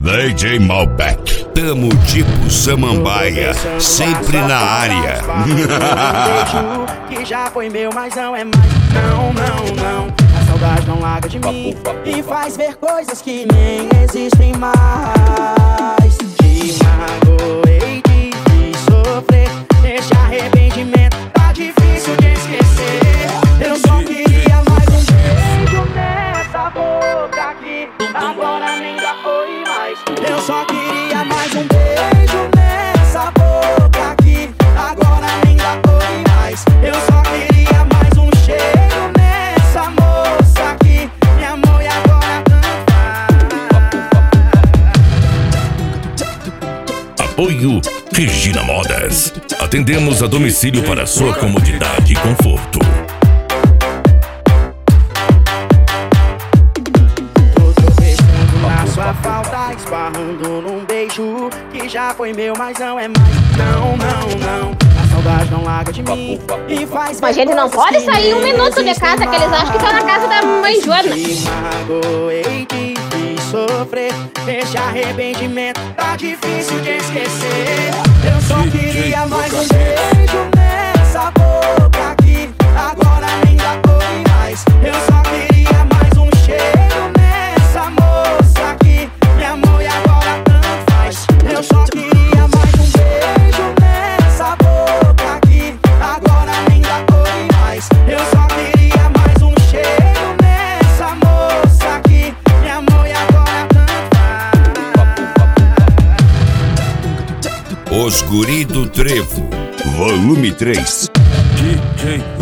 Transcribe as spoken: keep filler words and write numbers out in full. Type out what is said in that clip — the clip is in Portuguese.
D J Malbec, tamo tipo samambaia, sempre na área. Que já foi meu, mas não é mais. Não, não, não. A saudade não larga de mim e faz ver coisas que nem existem mais. Te magoei, te fiz sofrer. Esse arrependimento tá difícil de esquecer. Eu só queria mais um beijo nessa boca aqui. Agora nem dá foi mais. Eu só queria mais um beijo nessa boca aqui. Agora nem dá foi mais. Eu só queria mais um cheiro nessa moça aqui. Me amor e agora tanto. Apoio Regina Modas. Atendemos a domicílio para sua comodidade e conforto. Sua falta esbarrando num beijo que já foi meu, mas não é mais. Não, não, não. A saudade não larga de mim e faz. Mas a gente não pode sair um minuto de casa, que eles acham que estão na casa da mãe Joana. Te magoei, te fiz sofrer. Esse arrependimento tá difícil de esquecer. Eu só queria mais um beijo nessa boca aqui. Agora nem dá foi mais. Eu só queria mais um cheiro nessa moça aqui. Me amor e agora tanto faz. Eu só queria mais um beijo nessa boca aqui. Agora nem dá foi mais. Eu só queria mais um cheiro nessa moça aqui. Me amor e agora tanto faz. Os Guri do Trevo, volume três. D J